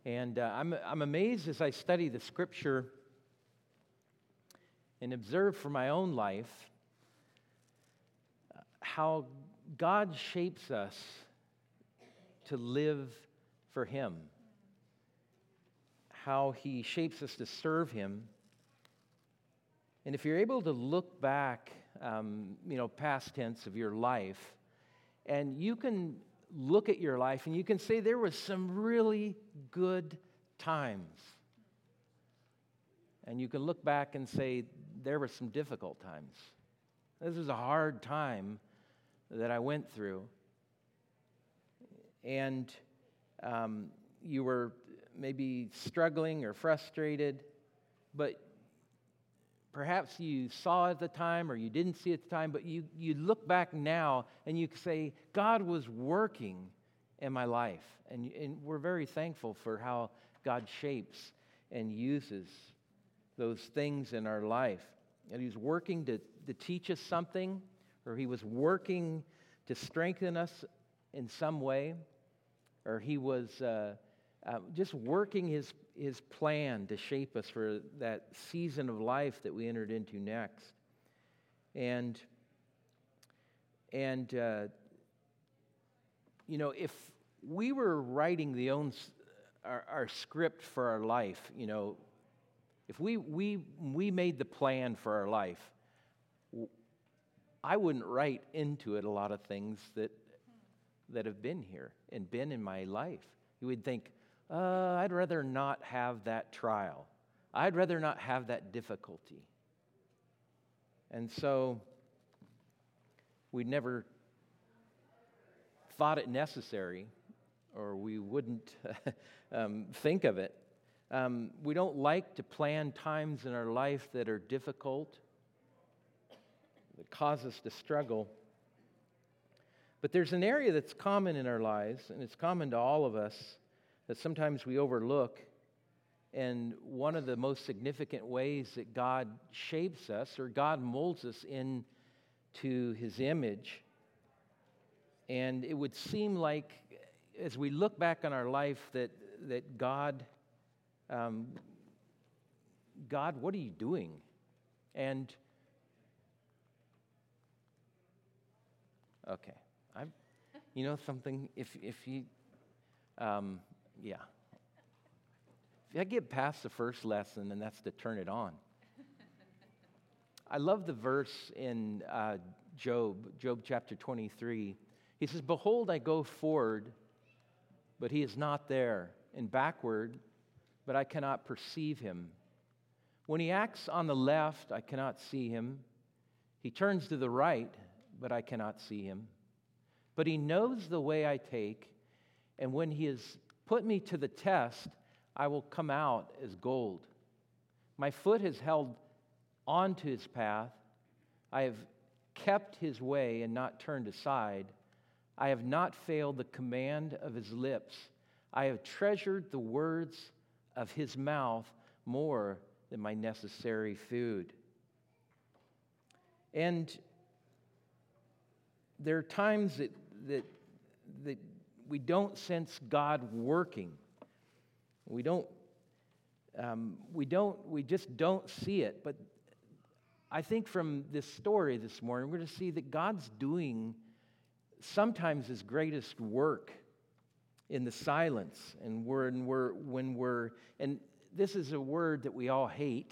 And I'm amazed as I study the Scripture and observe for my own life how God shapes us to live for Him, how He shapes us to serve Him. And if you're able to look back, past tense of your life, and you can look at your life and you can say there was some really good times. And you can look back and say there were some difficult times. This was a hard time that I went through. And you were maybe struggling or frustrated, but perhaps you saw at the time or you didn't see at the time, but you look back now and you say, God was working in my life. And we're very thankful for how God shapes and uses those things in our life. And He's working to teach us something, or He was working to strengthen us in some way, or He was just working His plan to shape us for that season of life that we entered into next. And if we were writing our script for our life, if we made the plan for our life, I wouldn't write into it a lot of things that have been here and been in my life. You would think, I'd rather not have that trial. I'd rather not have that difficulty. And so we never thought it necessary, or we wouldn't think of it. We don't like to plan times in our life that are difficult, that cause us to struggle. But there's an area that's common in our lives, and it's common to all of us, that sometimes we overlook. And one of the most significant ways that God shapes us, or God molds us into His image, and it would seem like as we look back on our life that God, what are you doing? And okay, something. If you, yeah. If I get past the first lesson, then that's to turn it on. I love the verse in Job chapter 23. He says, "Behold, I go forward, but He is not there, and backward, but I cannot perceive Him. When He acts on the left, I cannot see Him. He turns to the right, but I cannot see Him. But He knows the way I take, and when He has put me to the test, I will come out as gold. My foot has held on to His path. I have kept His way and not turned aside. I have not failed the command of His lips. I have treasured the words of His mouth more than my necessary food." And there are times that we don't sense God working. We just don't see it. But I think from this story this morning, we're going to see that God's doing sometimes His greatest work in the silence, and and this is a word that we all hate,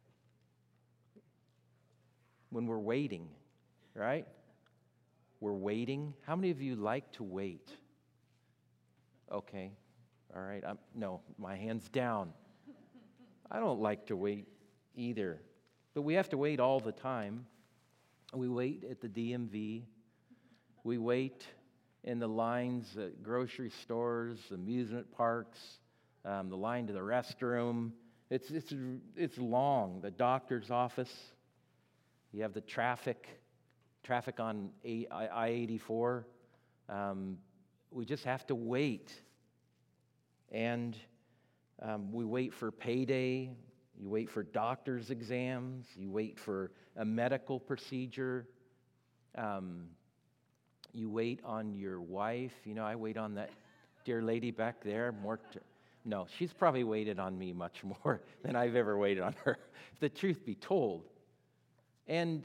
when we're waiting, right? We're waiting. How many of you like to wait? Okay. All right. No, my hand's down. I don't like to wait either. But we have to wait all the time. We wait at the DMV. We wait in the lines at grocery stores, amusement parks, the line to the restroom. It's long. The doctor's office. You have the traffic on I-84. We just have to wait. And we wait for payday. You wait for doctor's exams. You wait for a medical procedure. You wait on your wife. I wait on that dear lady back there. No, she's probably waited on me much more than I've ever waited on her, if the truth be told. And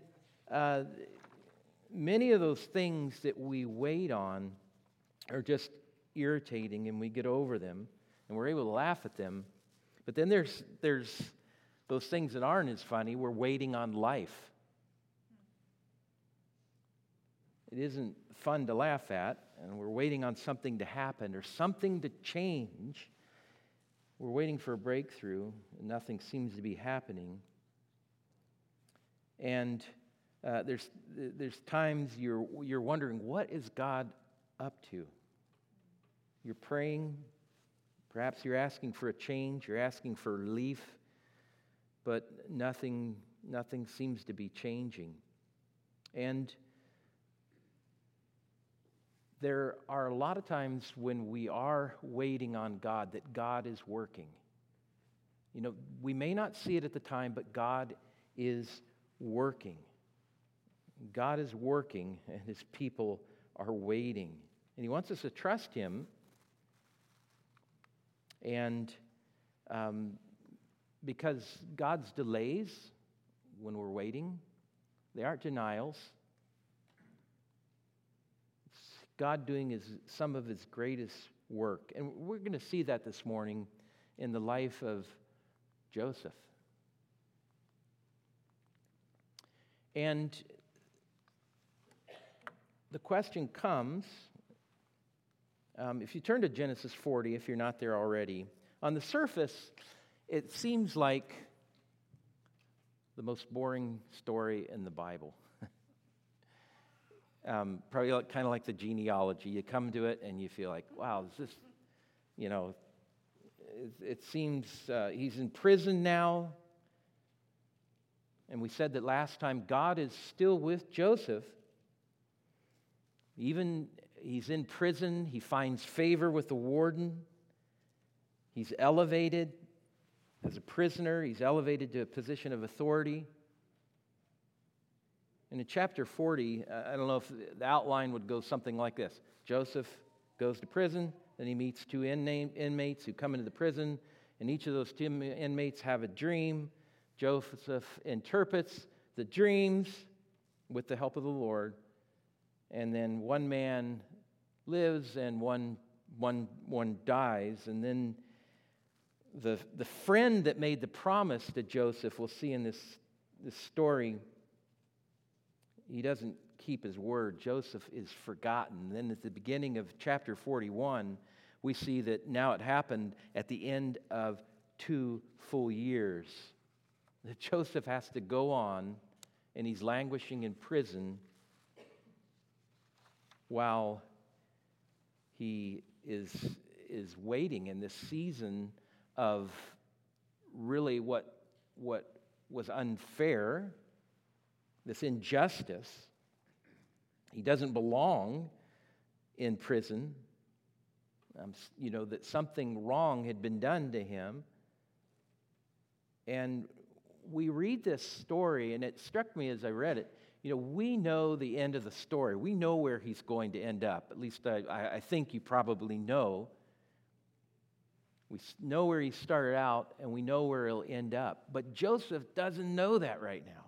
many of those things that we wait on are just irritating, and we get over them, and we're able to laugh at them. But then there's those things that aren't as funny. We're waiting on life. It isn't fun to laugh at, and we're waiting on something to happen or something to change. We're waiting for a breakthrough, and nothing seems to be happening. And there's times you're wondering, what is God up to? You're praying. Perhaps you're asking for a change. You're asking for relief. But nothing seems to be changing. And there are a lot of times when we are waiting on God that God is working. You know, we may not see it at the time, but God is working. God is working, and His people are waiting. And He wants us to trust Him. And because God's delays when we're waiting, they aren't denials. It's God doing some of His greatest work. And we're going to see that this morning in the life of Joseph. And the question comes, if you turn to Genesis 40, if you're not there already, on the surface, it seems like the most boring story in the Bible. Probably kind of like the genealogy. You come to it and you feel like, wow, is this, it seems he's in prison now. And we said that last time, God is still with Joseph. Even he's in prison, he finds favor with the warden. He's elevated as a prisoner. He's elevated to a position of authority. And in chapter 40, I don't know if the outline would go something like this. Joseph goes to prison, then he meets two inmates who come into the prison, and each of those two inmates have a dream. Joseph interprets the dreams with the help of the Lord, and then one man lives and one dies, and then the friend that made the promise to Joseph, we'll see in this story, he doesn't keep his word. Joseph is forgotten. Then at the beginning of chapter 41, we see that now it happened at the end of 2 full years. That Joseph has to go on, and he's languishing in prison while he is waiting in this season of really what was unfair, this injustice. He doesn't belong in prison. That something wrong had been done to him. And we read this story, and it struck me as I read it. We know the end of the story. We know where he's going to end up. At least I think you probably know. We know where he started out, and we know where he'll end up. But Joseph doesn't know that right now.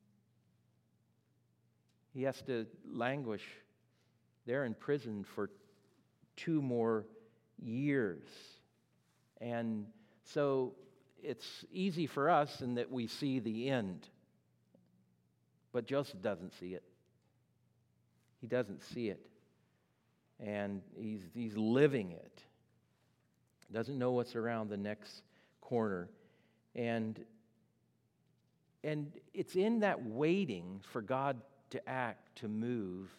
He has to languish there in prison for 2 more years. And so it's easy for us in that we see the end. But Joseph doesn't see it. He doesn't see it. And he's living it. Doesn't know what's around the next corner. And it's in that waiting for God to act, to move,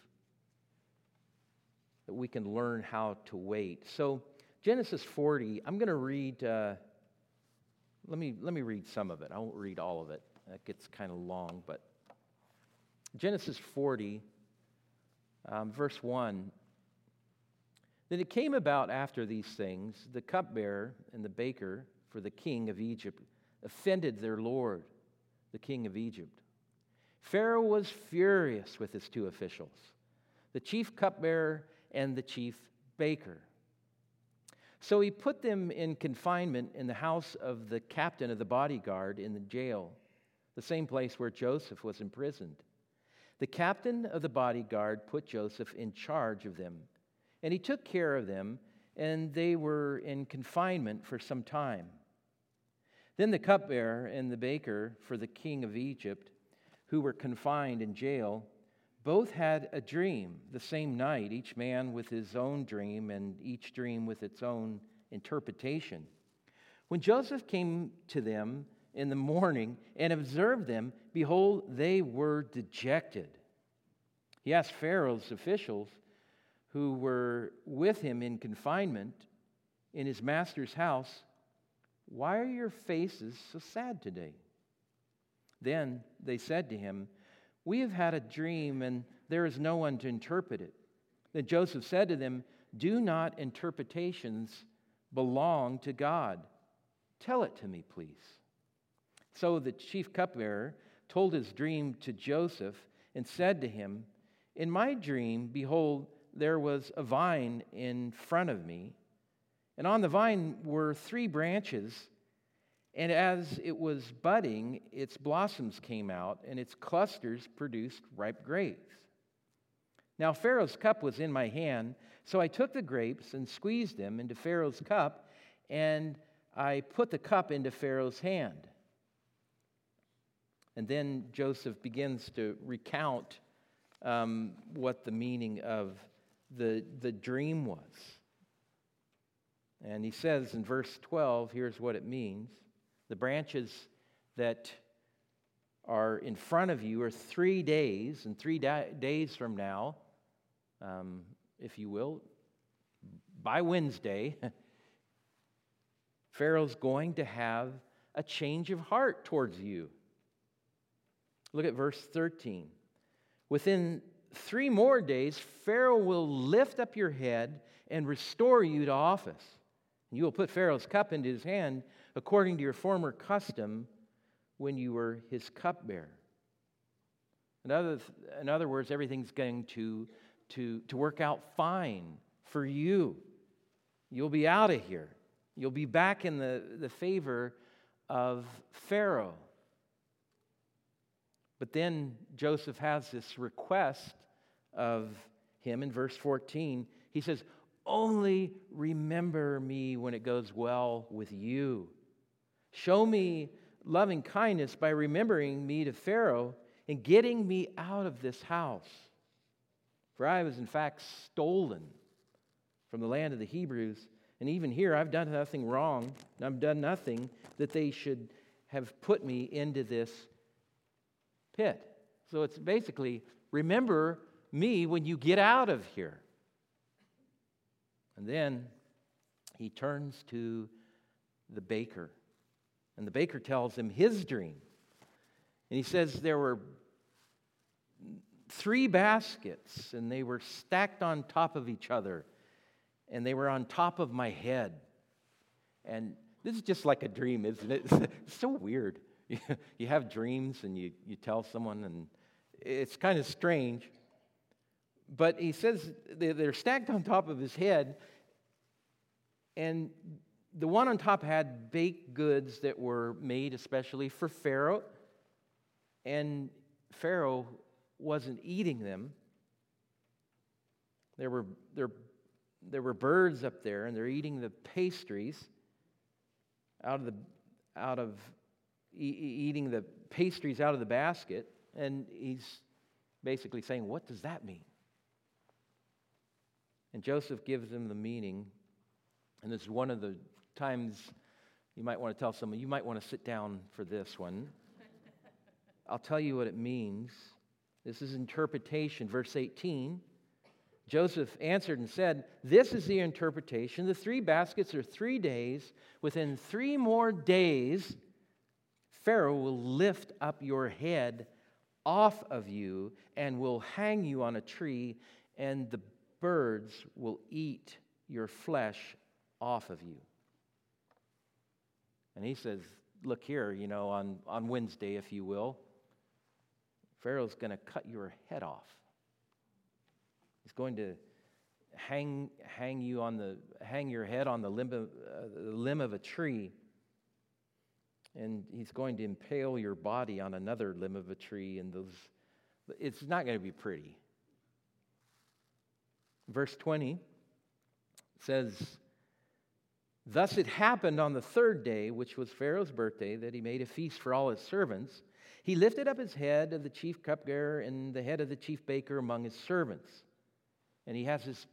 that we can learn how to wait. So Genesis 40, I'm going to read, let me read some of it. I won't read all of it. That gets kind of long, but Genesis 40, verse 1. Then it came about after these things, the cupbearer and the baker for the king of Egypt offended their lord, the king of Egypt. Pharaoh was furious with his 2 officials, the chief cupbearer and the chief baker. So he put them in confinement in the house of the captain of the bodyguard in the jail, the same place where Joseph was imprisoned. The captain of the bodyguard put Joseph in charge of them, and he took care of them, and they were in confinement for some time. Then the cupbearer and the baker for the king of Egypt, who were confined in jail, both had a dream the same night, each man with his own dream, and each dream with its own interpretation. When Joseph came to them in the morning and observed them, behold, they were dejected. He asked Pharaoh's officials who were with him in confinement in his master's house, "Why are your faces so sad today?" Then they said to him, "We have had a dream, and there is no one to interpret it." Then Joseph said to them, "Do not interpretations belong to God? Tell it to me, please." So the chief cupbearer told his dream to Joseph and said to him, "In my dream, behold, there was a vine in front of me, and on the vine were 3 branches, and as it was budding, its blossoms came out, and its clusters produced ripe grapes. Now Pharaoh's cup was in my hand, so I took the grapes and squeezed them into Pharaoh's cup, and I put the cup into Pharaoh's hand." And then Joseph begins to recount what the meaning of the dream was. And he says in verse 12, here's what it means. The branches that are in front of you are 3 days, and 3 days from now, if you will, by Wednesday, Pharaoh's going to have a change of heart towards you. Look at verse 13. Within 3 more days, Pharaoh will lift up your head and restore you to office. You will put Pharaoh's cup into his hand according to your former custom when you were his cupbearer. In other words, everything's going to work out fine for you. You'll be out of here. You'll be back in the favor of Pharaoh. But then Joseph has this request of him in verse 14. He says, "Only remember me when it goes well with you. Show me loving kindness by remembering me to Pharaoh and getting me out of this house. For I was in fact stolen from the land of the Hebrews, and even here I've done nothing wrong, and I've done nothing that they should have put me into this pit." So it's basically, remember me when you get out of here. And then he turns to the baker. And the baker tells him his dream. And he says there were 3 baskets, and they were stacked on top of each other. And they were on top of my head. And this is just like a dream, isn't it? It's so weird. You have dreams and you tell someone, and it's kind of strange. But he says they're stacked on top of his head, and the one on top had baked goods that were made especially for Pharaoh, and Pharaoh wasn't eating them. There were birds up there, and they're eating the pastries eating the pastries out of the basket, and he's basically saying, "What does that mean?" And Joseph gives him the meaning, and this is one of the times you might want to tell someone, you might want to sit down for this one. I'll tell you what it means. This is interpretation. Verse 18, Joseph answered and said, "This is the interpretation. The 3 baskets are 3 days. Within 3 more days, Pharaoh will lift up your head off of you and will hang you on a tree, and the birds will eat your flesh off of you." And he says, look here, on Wednesday, if you will, Pharaoh's going to cut your head off. He's going to hang your head on the limb of a tree, and he's going to impale your body on another limb of a tree, and it's not going to be pretty. Verse 20 says, "Thus it happened on the third day, which was Pharaoh's birthday, that he made a feast for all his servants. He lifted up his head of the chief cupbearer and the head of the chief baker among his servants." And he has this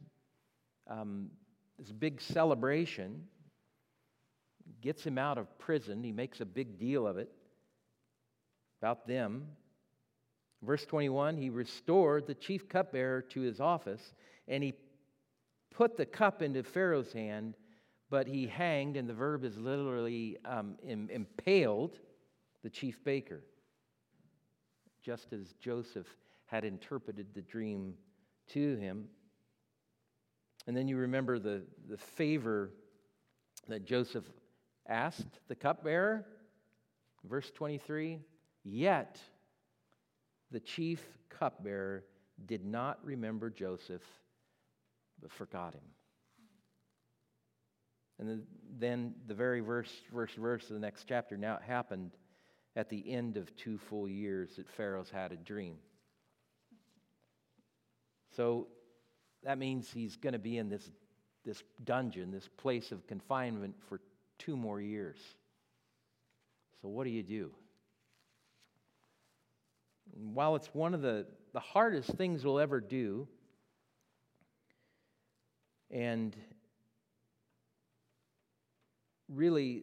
big celebration, gets him out of prison. He makes a big deal of it, about them. Verse 21, he restored the chief cupbearer to his office, and he put the cup into Pharaoh's hand, but he hanged, and the verb is literally impaled, the chief baker, just as Joseph had interpreted the dream to him. And then you remember the favor that Joseph asked the cupbearer. Verse 23, "Yet the chief cupbearer did not remember Joseph, but forgot him." And then the very first verse of the next chapter, "Now it happened at the end of 2 full years that Pharaoh's had a dream." So that means he's going to be in this dungeon, this place of confinement for 2 more years. So what do you do? And while it's one of the hardest things we'll ever do, and really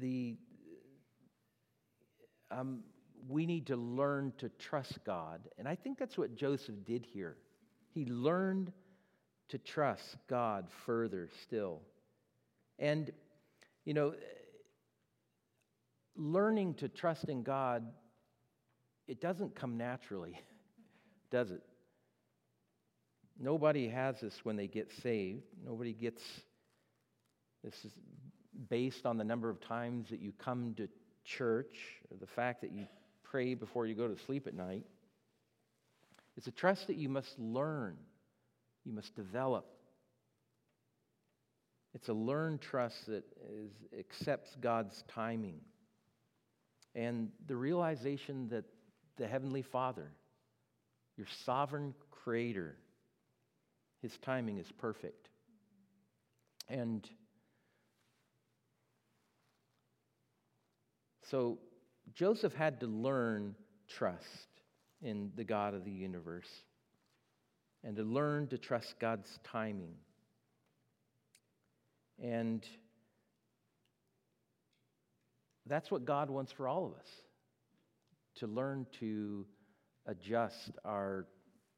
we need to learn to trust God. And I think that's what Joseph did here. He learned to trust God further still. And, learning to trust in God, it doesn't come naturally, does it? Nobody has this when they get saved. Nobody gets this is based on the number of times that you come to church or the fact that you pray before you go to sleep at night. It's a trust that you must learn, you must develop. It's a learned trust that accepts God's timing and the realization that the Heavenly Father, your sovereign creator, his timing is perfect. And so Joseph had to learn trust in the God of the universe and to learn to trust God's timing. And that's what God wants for all of us, to learn to adjust our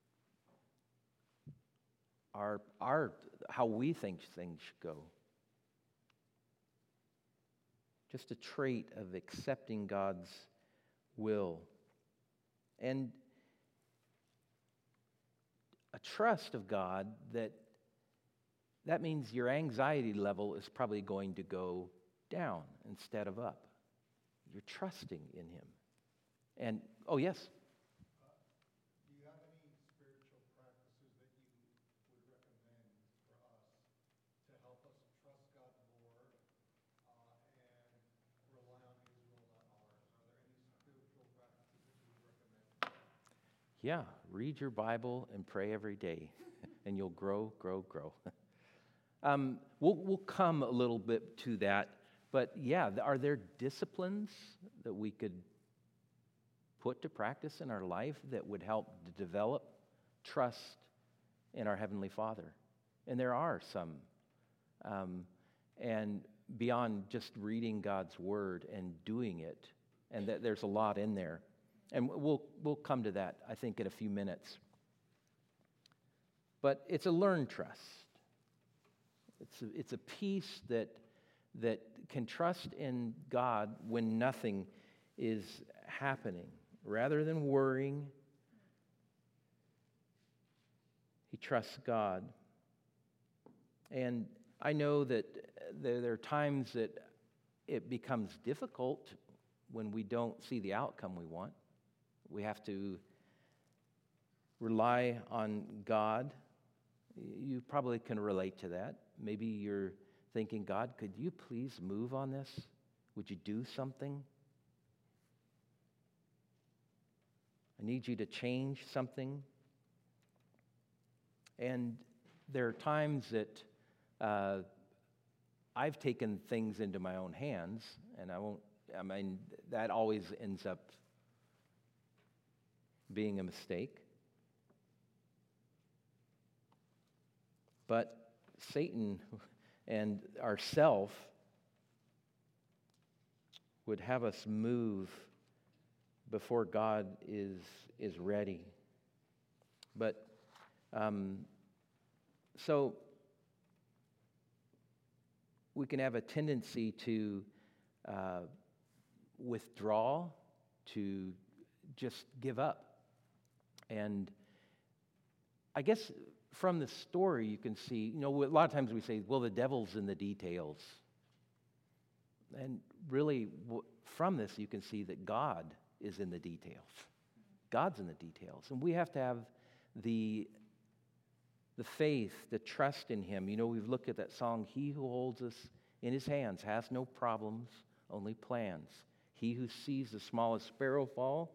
how we think things should go. Just a trait of accepting God's will. And a trust of God that means your anxiety level is probably going to go down instead of up. You're trusting in Him. And, oh, yes? Do you have any spiritual practices that you would recommend for us to help us trust God more and rely on His will, not ours? Are there any spiritual practices that you would recommend? Yeah, read your Bible and pray every day, and you'll grow. We'll come a little bit to that, but yeah, are there disciplines that we could put to practice in our life that would help to develop trust in our Heavenly Father? And there are some, and beyond just reading God's Word and doing it, and there's a lot in there. And we'll come to that, I think, in a few minutes. But it's a learned trust. It's a peace that can trust in God when nothing is happening. Rather than worrying, he trusts God. And I know that there are times that it becomes difficult when we don't see the outcome we want. We have to rely on God You probably can relate to that. Maybe you're thinking, God, could you please move on this? Would you do something? I need you to change something. And there are times that I've taken things into my own hands, and that always ends up being a mistake. But Satan and ourself would have us move before God is ready. But so we can have a tendency to withdraw, to just give up. And I guess from the story you can see, a lot of times we say, well, the devil's in the details. And really, from this you can see that God is in the details. God's in the details. And we have to have the faith, the trust in Him. We've looked at that song, He who holds us in His hands has no problems, only plans. He who sees the smallest sparrow fall,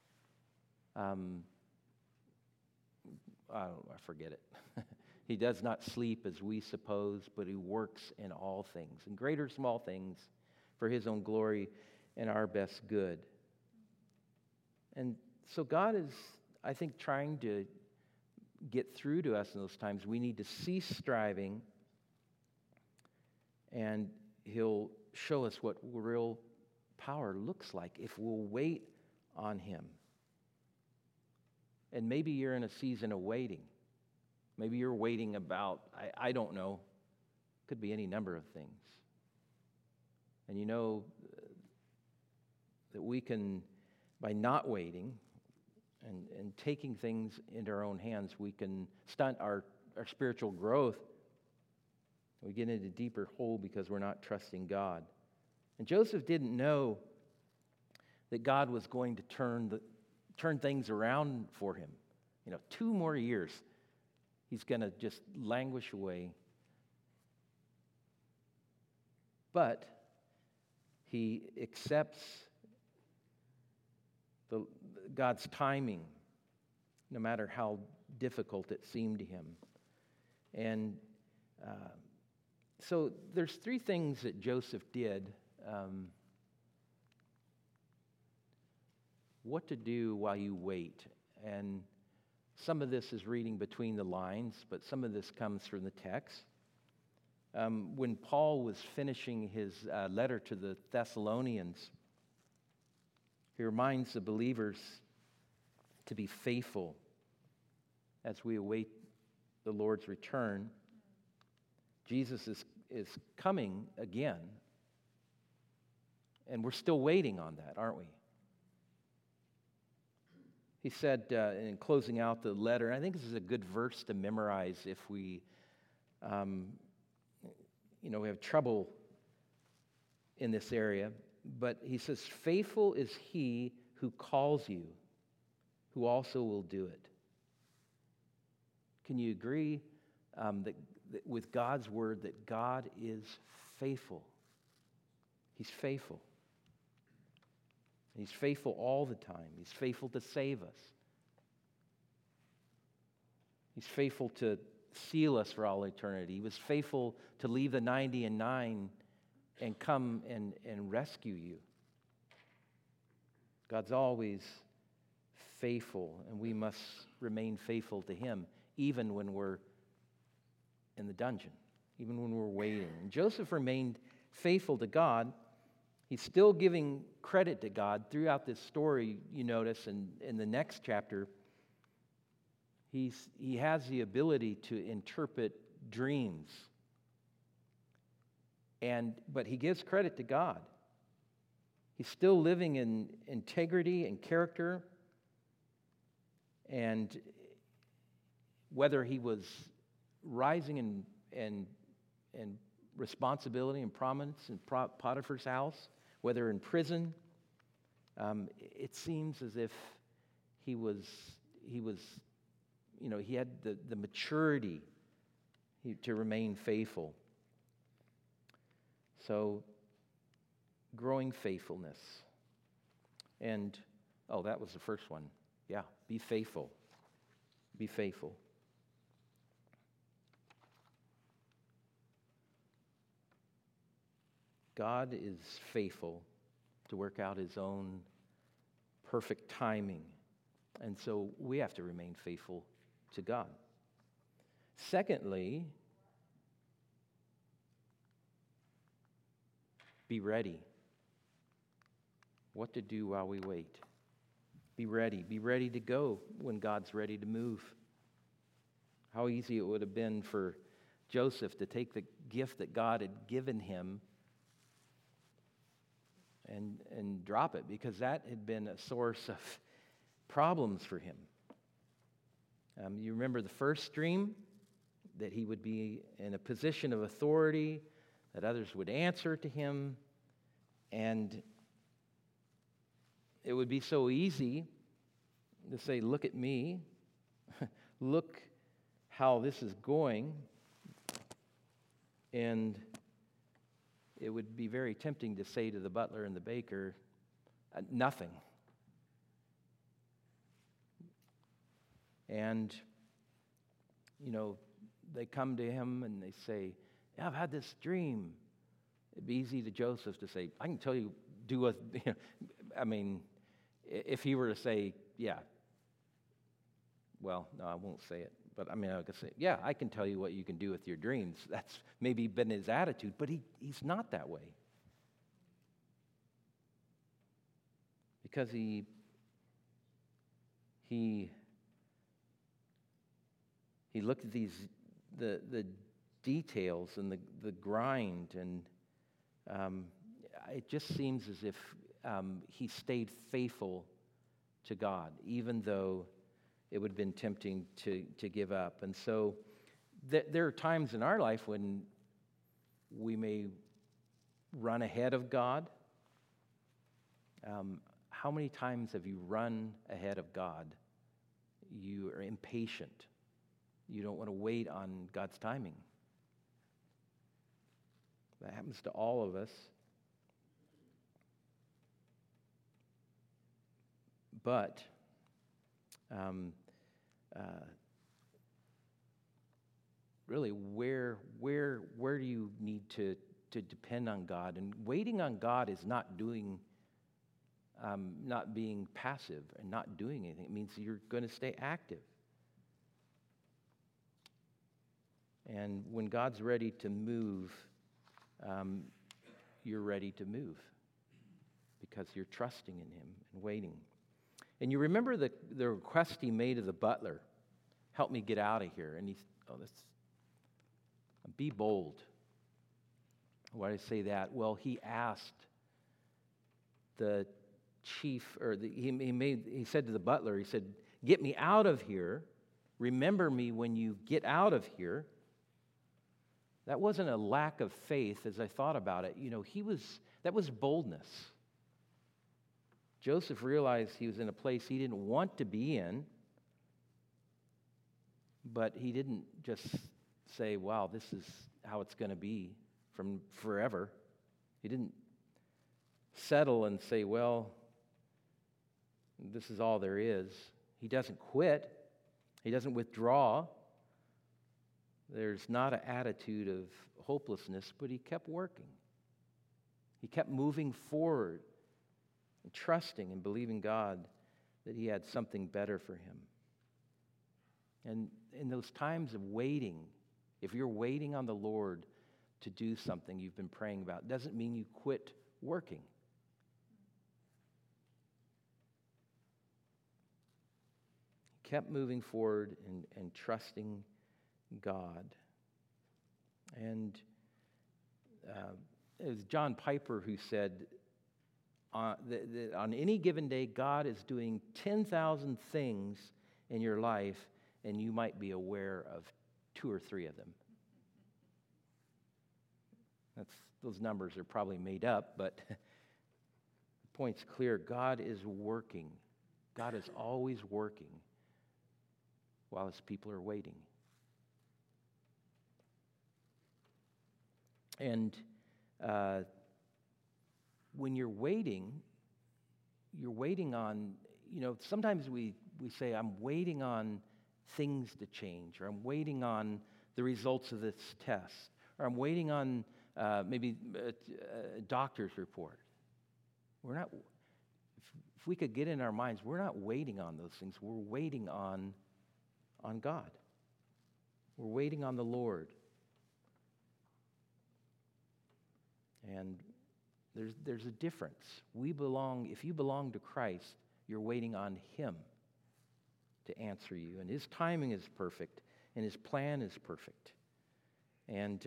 I forget it. He does not sleep as we suppose, but He works in all things, in great or small things, for His own glory and our best good. And so God is, I think, trying to get through to us in those times. We need to cease striving, and He'll show us what real power looks like if we'll wait on Him. And maybe you're in a season of waiting. Maybe you're waiting about, I don't know, could be any number of things. And that we can, by not waiting and taking things into our own hands, we can stunt our spiritual growth. We get into a deeper hole because we're not trusting God. And Joseph didn't know that God was going to turn things around for him. 2 more years, he's going to just languish away. But he accepts God's timing, no matter how difficult it seemed to him. And so there's 3 things that Joseph did. What to do while you wait. And some of this is reading between the lines, but some of this comes from the text. When Paul was finishing his letter to the Thessalonians, he reminds the believers to be faithful as we await the Lord's return. Jesus is coming again, and we're still waiting on that, aren't we? He said in closing out the letter, and I think this is a good verse to memorize if we have trouble in this area. But he says, faithful is He who calls you, who also will do it. Can you agree that with God's word that God is faithful? He's faithful. He's faithful all the time. He's faithful to save us. He's faithful to seal us for all eternity. He was faithful to leave the 90 and 9 and come and rescue you. God's always faithful, and we must remain faithful to Him, even when we're in the dungeon, even when we're waiting. And Joseph remained faithful to God. He's still giving credit to God throughout this story. You notice in the next chapter, he has the ability to interpret dreams. But he gives credit to God. He's still living in integrity and character. And whether he was rising in responsibility and prominence in Potiphar's house, whether in prison, it seems as if he had the maturity to remain faithful. So, growing faithfulness. And, oh, that was the first one. Yeah, be faithful. Be faithful. God is faithful to work out his own perfect timing. And so we have to remain faithful to God. Secondly, be ready. What to do while we wait. Be ready. Be ready to go when God's ready to move. How easy it would have been for Joseph to take the gift that God had given him and drop it, because that had been a source of problems for him. You remember the first dream, that he would be in a position of authority, that others would answer to him, and it would be so easy to say, look at me, look how this is going, and it would be very tempting to say to the butler and the baker, nothing. And, they come to him and they say, yeah, I've had this dream. It'd be easy to Joseph to say, I can tell you, if he were to say, yeah, well, no, I won't say it. But I could say, yeah, I can tell you what you can do with your dreams. That's maybe been his attitude, but he's not that way. Because he looked at the details and the grind, and it just seems as if he stayed faithful to God, even though it would have been tempting to give up. And so there are times in our life when we may run ahead of God. How many times have you run ahead of God? You are impatient. You don't want to wait on God's timing. That happens to all of us. But really, where do you need to depend on God? And waiting on God is not being passive and not doing anything. It means you're going to stay active. And when God's ready to move, you're ready to move because you're trusting in him and waiting. And you remember the request he made of the butler, help me get out of here. And be bold. Why did I say that? Well, he asked the chief, he said to the butler, he said, get me out of here. Remember me when you get out of here. That wasn't a lack of faith as I thought about it. That was boldness. Joseph realized he was in a place he didn't want to be in, but he didn't just say, wow, this is how it's going to be from forever. He didn't settle and say, well, this is all there is. He doesn't quit. He doesn't withdraw. There's not an attitude of hopelessness, but he kept working. He kept moving forward and trusting and believing God that he had something better for him. And in those times of waiting, if you're waiting on the Lord to do something you've been praying about, doesn't mean you quit working. He kept moving forward and trusting God. And it was John Piper who said, that on any given day, God is doing 10,000 things in your life, and you might be aware of 2 or 3 of them. Those numbers are probably made up, but the point's clear. God is working. God is always working while his people are waiting. And when you're waiting on, sometimes we say, I'm waiting on things to change, or I'm waiting on the results of this test, or I'm waiting on maybe a doctor's report. We're not, if we could get in our minds, we're not waiting on those things. We're waiting on God. We're waiting on the Lord. And there's a difference. If you belong to Christ, you're waiting on Him to answer you. And His timing is perfect, and His plan is perfect. And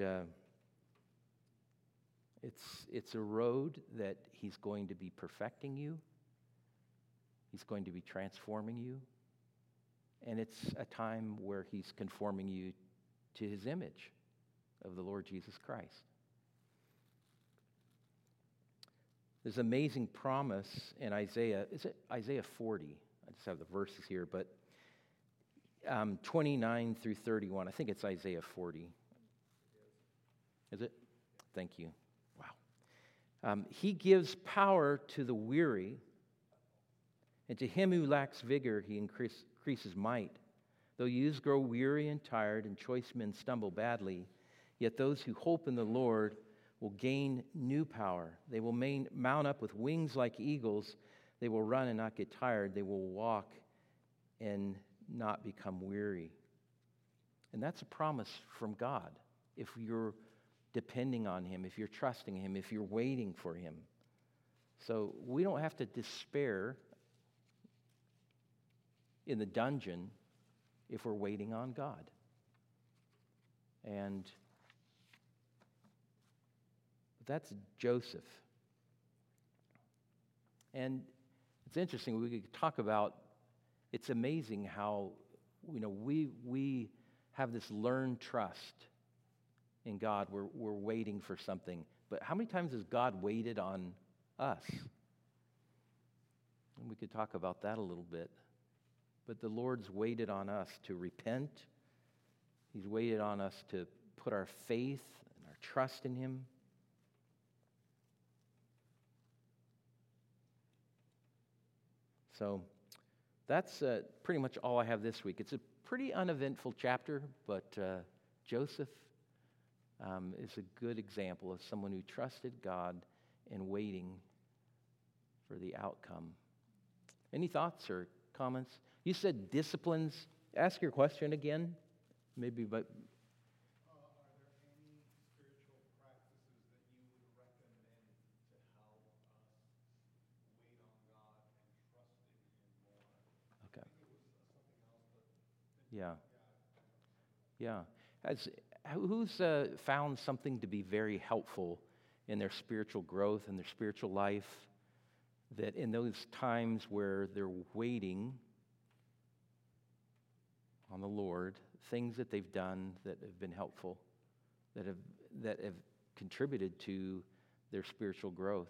it's a road that He's going to be perfecting you. He's going to be transforming you. And it's a time where He's conforming you to His image of the Lord Jesus Christ. There's an amazing promise in Isaiah. Is it Isaiah 40? I just have the verses here, but 29 through 31. I think it's Isaiah 40. Is it? Thank you. Wow. He gives power to the weary, and to him who lacks vigor, He increases might. Though youths grow weary and tired, and choice men stumble badly, yet those who hope in the Lord will gain new power. They will mount up with wings like eagles. They will run and not get tired. They will walk and not become weary. And that's a promise from God. If you're depending on Him, if you're trusting Him, if you're waiting for Him. So we don't have to despair in the dungeon if we're waiting on God. And that's Joseph. And it's interesting, we could talk about, it's amazing how, we have this learned trust in God. We're waiting for something. But how many times has God waited on us? And we could talk about that a little bit. But the Lord's waited on us to repent. He's waited on us to put our faith and our trust in Him. So that's pretty much all I have this week. It's a pretty uneventful chapter, but Joseph is a good example of someone who trusted God and waiting for the outcome. Any thoughts or comments? You said disciplines. Ask your question again, maybe, but... Are there any spiritual practices that you would recommend to help us wait on God and trust in Him more? Okay. I think it was something else, but... Yeah. Who's found something to be very helpful in their spiritual growth and their spiritual life, that in those times where they're waiting on the Lord, things that they've done that have been helpful, that have contributed to their spiritual growth?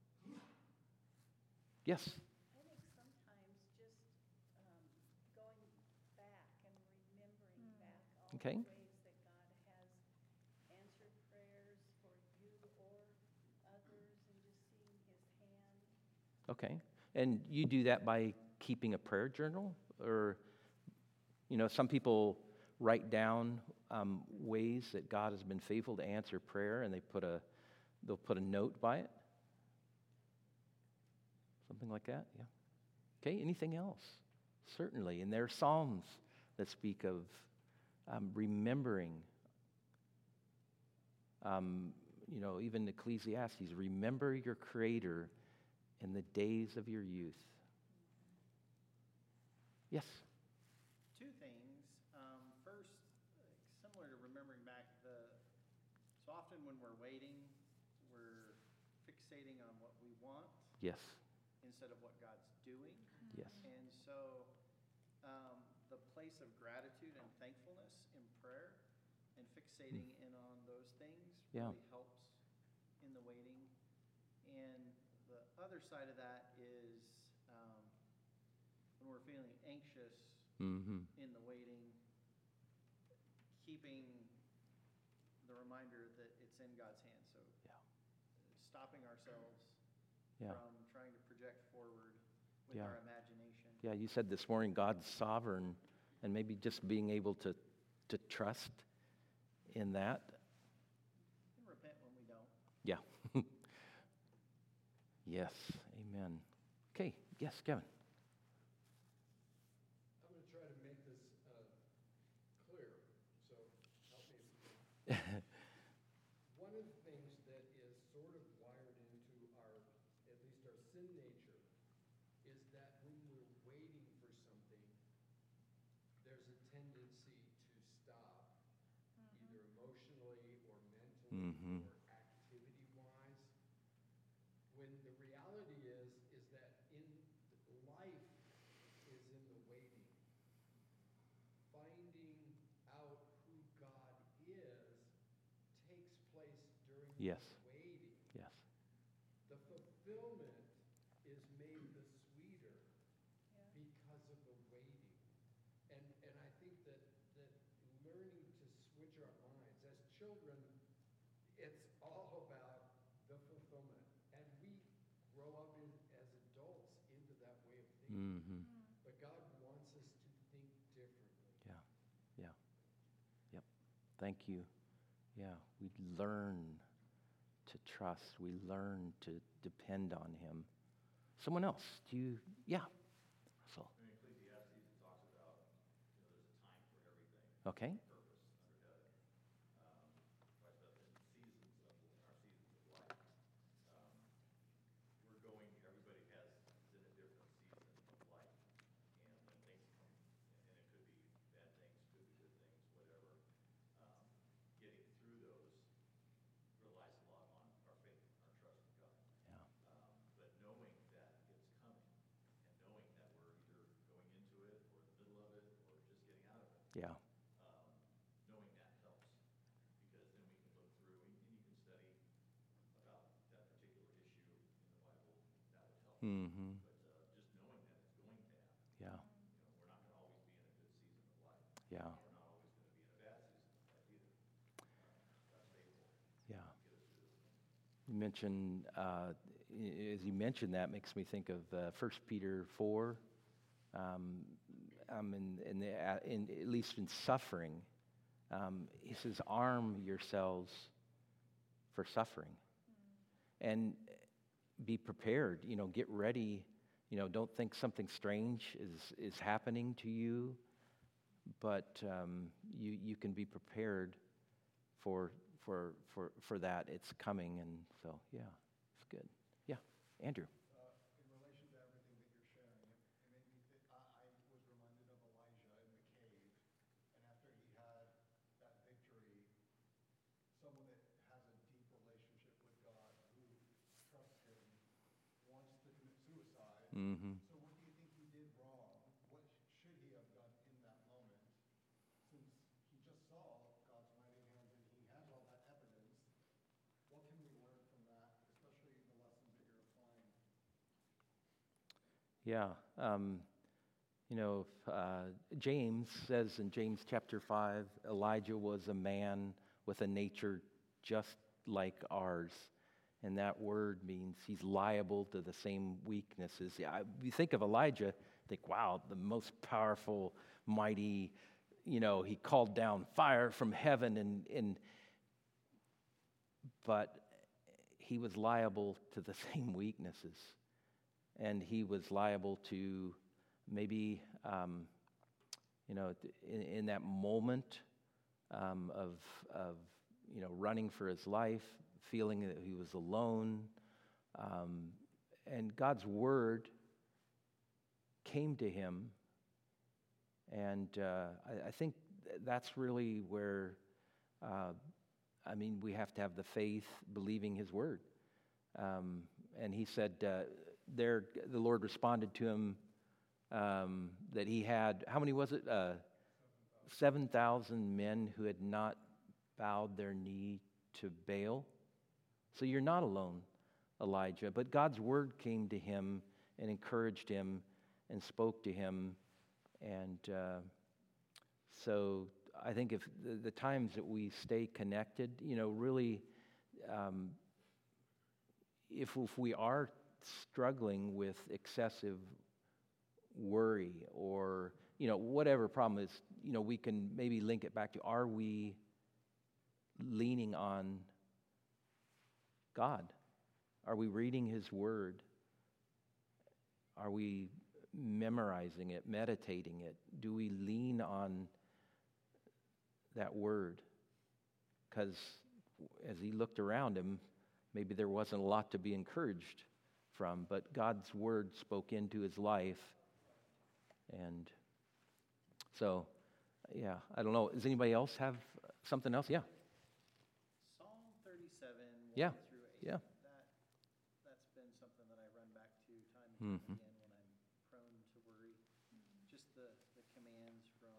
Yes? I think sometimes just going back and remembering back all Okay. the ways that God has answered prayers for you or others, and just seeing His hand. Okay. And you do that by keeping a prayer journal? Or, some people write down ways that God has been faithful to answer prayer, and they'll put a note by it? Something like that, yeah. Okay, anything else? Certainly. And there are Psalms that speak of remembering. Even Ecclesiastes, remember your Creator in the days of your youth. Yes? Two things. First, similar to remembering back, so often when we're waiting, we're fixating on what we want Yes. instead of what God's doing. Yes. And so the place of gratitude and thankfulness in prayer and fixating in on those things Yeah. really helps in the waiting. And the other side of that is when we're feeling anxious Mm-hmm. in the waiting, keeping the reminder that it's in God's hands. So Yeah. stopping ourselves Yeah. from trying to project forward with Yeah. our imagination. Yeah, you said this morning God's sovereign, and maybe just being able to trust in that. And repent when we don't. Yeah. Yes, amen. Okay, yes, Kevin. I'm going to try to make this clear, so help me if you can. One of the things that is sort of wired into our, at least our sin nature, is that when we're waiting for something, there's a tendency to stop, either emotionally or mentally Mhm. or activity-wise. When the reality is that in life is in the waiting. Finding out who God is takes place during Yes. the waiting. Yes. The fulfillment is made the sweeter Yeah. because of the waiting. And I think that learning to switch our minds as children, it's all about the fulfillment. And we grow up as adults into that way of thinking. Mm-hmm. But God wants us to think differently. Yeah. Yeah. Yep. Thank you. Yeah, we learn to trust. We learn to depend on Him. Someone else? Do you? Yeah. Russell. In Ecclesiastes, it talks about, there's a time for everything, Okay. purpose under heaven. Talks about the seasons of our seasons of life. We're going, everybody is in a different season of life. And when things come, and it could be bad things, could be good things, whatever. Getting through those relies a lot on our faith, our trust in God. Yeah. But knowing that it's coming, and knowing that we're either going into it, or in the middle of it, or just getting out of it, Yeah. knowing that helps. Because then we can look through, and you can study about that particular issue in the Bible, that would help. Mm-hmm. But just knowing that it's going to happen, Yeah. we're not going to always be in a good season of life. Yeah. We're not always going to be in a bad season of life either. God's faithful. Yeah. to Get us through those things. You mentioned, as you mentioned, that makes me think of 1 Peter 4. At least in suffering, he says, arm yourselves for suffering, and be prepared. Get ready. Don't think something strange is happening to you, but you can be prepared for that. It's coming, and so yeah, it's good. Yeah, Andrew. In relation to everything that you're sharing, it made me think, I was reminded of Elijah in the cave, and after he had that victory, someone that has a deep relationship with God, who trusts him, wants to commit suicide. Mm-hmm. So what do you think he did wrong? What should he have done in that moment? Since he just saw God's mighty hand and he has all that evidence, what can we learn from that, especially the lessons that you're applying? Yeah. James says in James chapter 5, Elijah was a man with a nature just like ours. And that word means he's liable to the same weaknesses. Yeah, you think of Elijah, think, wow, the most powerful, mighty, he called down fire from heaven, but he was liable to the same weaknesses. And he was liable to maybe, in that moment of running for his life, feeling that he was alone. And God's word came to him. And I think that's really where, we have to have the faith, believing his word. And he said, the Lord responded to him that he had, how many was it? 7,000 men who had not bowed their knee to Baal. So you're not alone, Elijah. But God's word came to him and encouraged him and spoke to him. And so I think if the times that we stay connected, really, if we are struggling with excessive worry or, whatever problem is, we can maybe link it back to, are we leaning on God? Are we reading His Word? Are we memorizing it, meditating it? Do we lean on that Word? Because as he looked around him, maybe there wasn't a lot to be encouraged from, but God's Word spoke into his life. And so, yeah, I don't know. Does anybody else have something else? Yeah. Psalm 37, 1 Yeah, through 8. yeah. That's been something that I run back to time and time Mhm. again when I'm prone to worry. Just the commands from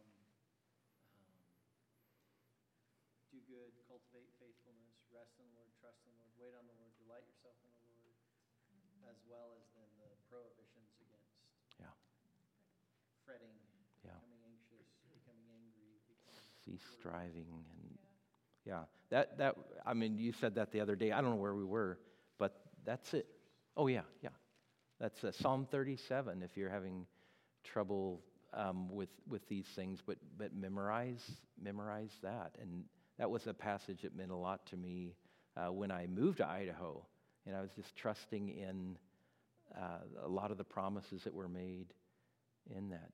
do good, cultivate faithfulness, rest in the Lord, trust in the Lord, wait on the Lord, delight yourself in the Lord, as well as then the prohibitions against Yeah. fretting, Yeah. becoming anxious, becoming angry, becoming Cease worried. striving. And yeah, that I mean, you said that the other day. I don't know where we were, but that's it. Oh yeah. That's Psalm 37. If you're having trouble with these things, but memorize that. And that was a passage that meant a lot to me when I moved to Idaho, and I was just trusting in a lot of the promises that were made in that.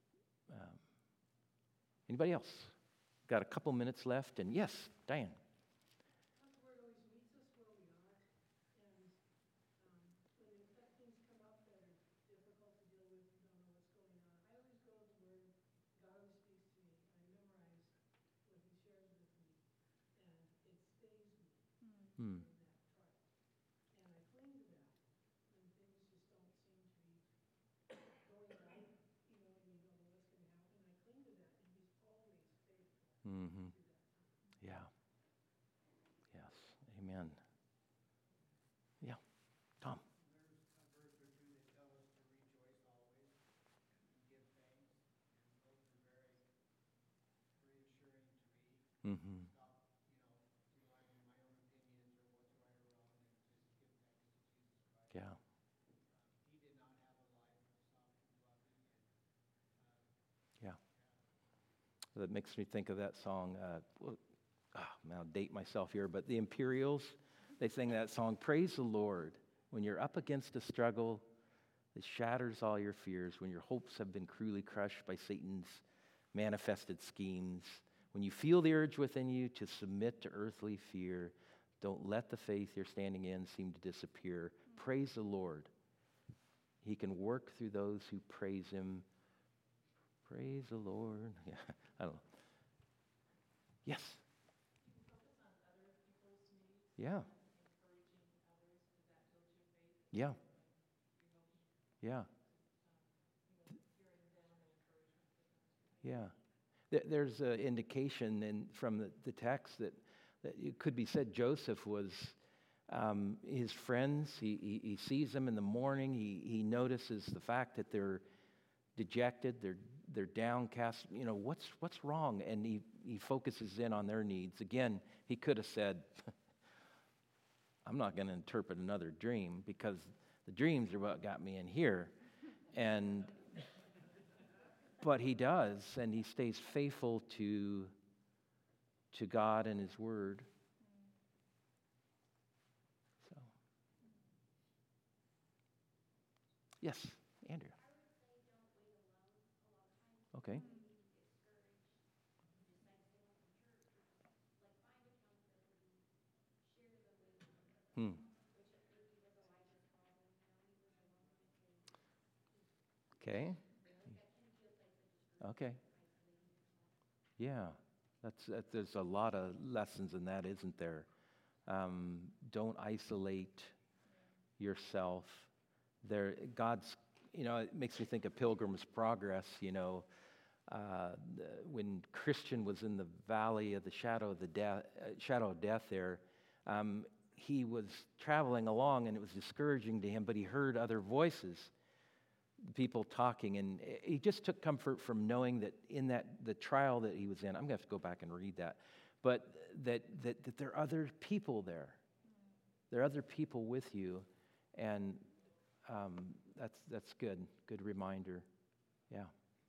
Anybody else? Got a couple minutes left, and yes, Diane. God's word always meets us where we are, and when things come up that are difficult to deal with, you don't know what's going on. I always go to the word. God always speaks to me. I memorize what He shares with me, and it stays me Hmm. in that trial. And I cling to that when things just don't seem to be going right, and you don't know what's going to happen. I cling to that, and He's always faithful Mm-hmm. through that time. Yeah. Yes. Amen. Yeah. Tom. There's a verse or two that tell us to rejoice always and give thanks, and those are very reassuring to me. Mm-hmm. Stop, relying on my own opinions or what's right or wrong, and just give thanks to Jesus Christ. Yeah. He did not have a life soft and fluffy, and Yeah. That makes me think of that song. I'll date myself here, but the Imperials, they sing that song, Praise the Lord. When you're up against a struggle that shatters all your fears, when your hopes have been cruelly crushed by Satan's manifested schemes, when you feel the urge within you to submit to earthly fear, don't let the faith you're standing in seem to disappear. Praise the Lord. He can work through those who praise Him. Praise the Lord. Yeah, I don't know. Yes. Yeah. Yeah. Yeah. Yeah. There's an indication from the text that it could be said Joseph was his friends. He sees them in the morning. He notices the fact that they're dejected, they're downcast. What's wrong? And he focuses in on their needs. Again, he could have said, I'm not going to interpret another dream because the dreams are what got me in here. But he does, and he stays faithful to God and His Word. So, yes, Andrew. Okay. Hmm. Okay. Okay. Yeah, there's a lot of lessons in that, isn't there? Don't isolate yourself. God's, it makes me think of Pilgrim's Progress. When Christian was in the valley of the shadow of death there, he was traveling along and it was discouraging to him, but he heard other voices people talking, and he just took comfort from knowing that in that the trial that he was in, I'm going to have to go back and read that, but that there are other people there. There are other people with you, and that's good. Good reminder. Yeah.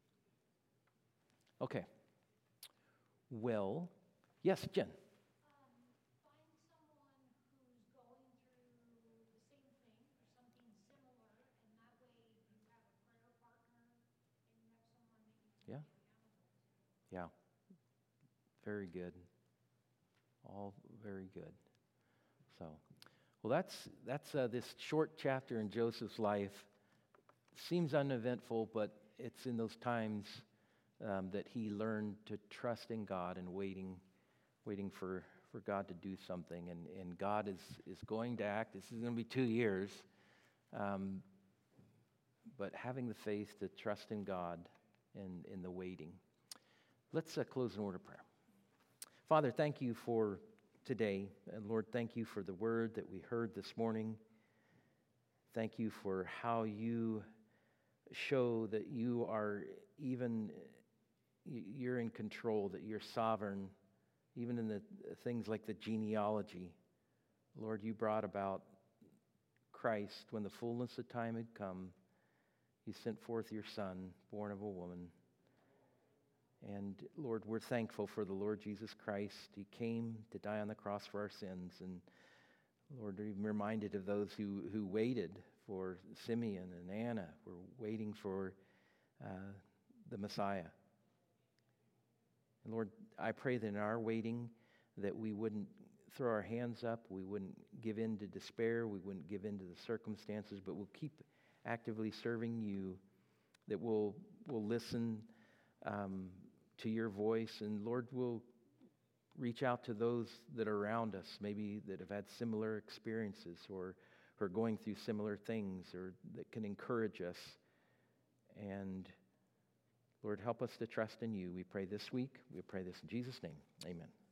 Okay. Well, yes, Jen. Find someone who's going through the same thing or something similar, and that way you have a prayer partner and you have someone that you can Yeah. be accountable to. Yeah. Very good. All very good. So, well, that's this short chapter in Joseph's life. Seems uneventful, but it's in those times that he learned to trust in God and waiting for God to do something. And God is going to act. This is going to be 2 years. But having the faith to trust in God in the waiting. Let's close in a word of prayer. Father, thank you for today. And Lord, thank you for the word that we heard this morning. Thank you for how you show that you are you're in control, that you're sovereign, even in the things like the genealogy. Lord, you brought about Christ when the fullness of time had come. You sent forth your Son, born of a woman. And Lord, we're thankful for the Lord Jesus Christ. He came to die on the cross for our sins. And Lord, we're even reminded of those who waited for Simeon and Anna. We're waiting for the Messiah. And Lord, I pray that in our waiting that we wouldn't throw our hands up, we wouldn't give in to despair, we wouldn't give in to the circumstances, but we'll keep actively serving you, that we'll listen to your voice, and Lord, we'll reach out to those that are around us, maybe that have had similar experiences or who are going through similar things, or that can encourage us. And Lord, help us to trust in you. We pray this week. We pray this in Jesus' name. Amen.